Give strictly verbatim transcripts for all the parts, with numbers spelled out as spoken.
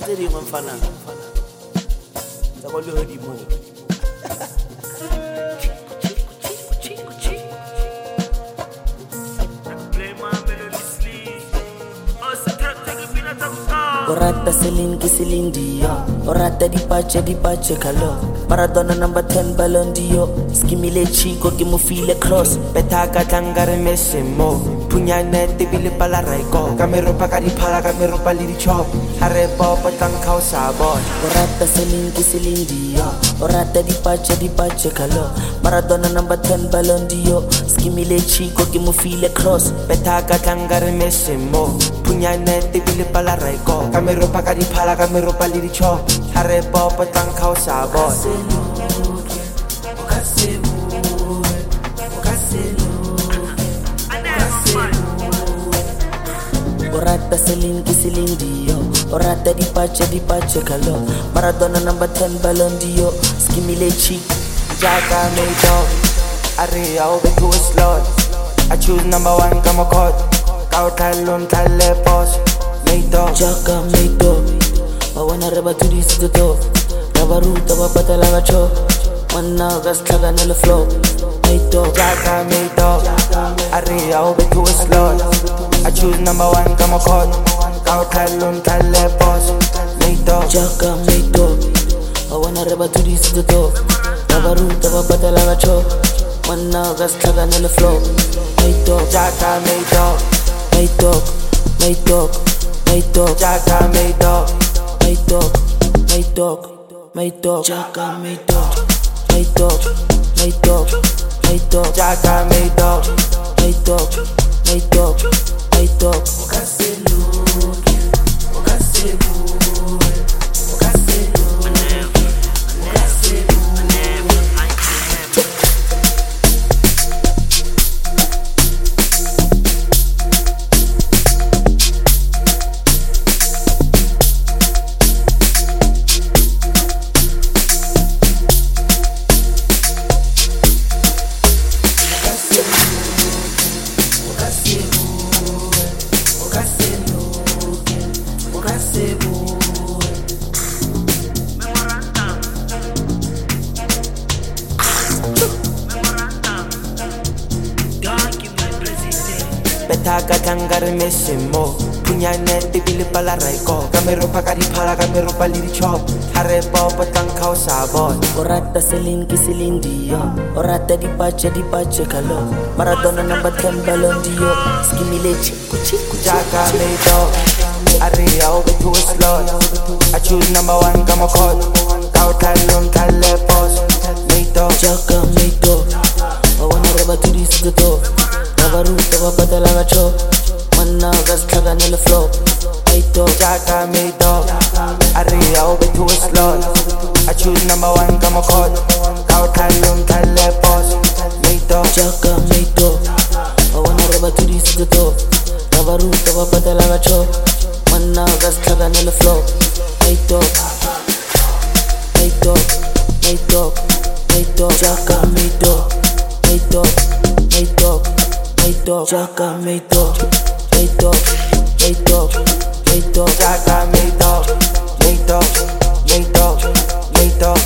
tse dingwe mfana tsa go lehodimo. O rata selin ke selin dio, o rata dipache dipache kalo. Maradona number ten Ballon d'Or. Skimile chico ke mo file cross. Beta ka tlanga re mesemo. Punyane te bile pala raiko. Ka me ropa ka diphala ka me ropa le di chop. Hare popa tang khao sa boy. O rata selin ke selin dio, o rata dipache dipache kalo. Maradona number ten Ballon d'Or. Skimile chico ke mo file cross. Beta ka tlanga re mesemo. Punyane te bile pala raiko. Ka me ropa ka diphala ka me ropa le di chop. Hare popa tang khao sa boy. Orata selin ki selin dio, orata dipache dipache kalo. Maradona number ten Ballon d'Or. Skimile chic, Jaka me dog. Are I'll be too slow. I choose number one, come a cut. Kau talon tale boss. Me dog, Jaka me dog. I wanna reba to this to do. Rabaru taba patala gacho. Manna gas thaga nel flow. Me dog, Jaka me dog. Are I'll be too slow. I choose number one, come a cut. Kau talon tale boss. Me dog, Jaka me dog. I wanna reba to this to do. Rabaru taba patala gacho. Manna gas thaga nel flow. Me dog, Jaka me dog. Me dog, me dog, me dog, Jaka me dog. My dog, my dog, my dog, Jaka my dog, my dog, my dog, my dog, Jaka my dog, my dog, my dog, my dog. Okaselu, okaselu, okaselu, okaselu. Beta ka tlanga re mesemo. Punyane te bile pala raiko. Ka me ropa ka diphala ka me ropa le di chop. Hare popa tang khao sa boy. O rata selin ki selin dio, o rata dipache dipache kalo. Maradona number ten Ballon d'Or. Skimile chico chico Jaka me dog. Are I'll be too slow. I choose number one, come a cut. Kau talon tale boss. Me dog, Jaka me dog. I wanna reba to this to do. Rabaru taba patala gacho. Manna gas thaga nel flow. Me dog, Jaka me dog. Are I'll be too slow. I choose number one, come a cut. Kau talon tale boss. Me dog, Jaka me dog. I wanna reba to this to do. Rabaru taba patala gacho. Manna gas thaga nel flow. My dog, my dog, my dog, my dog, Jaka my dog, my dog, my dog, my dog, Jaka my dog, my dog, my dog, my dog, Jaka my dog, my dog, my dog, my dog.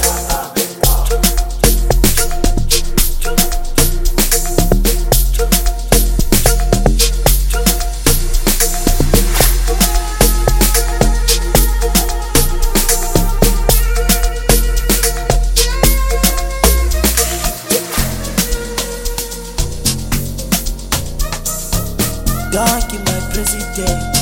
Donkey, my president.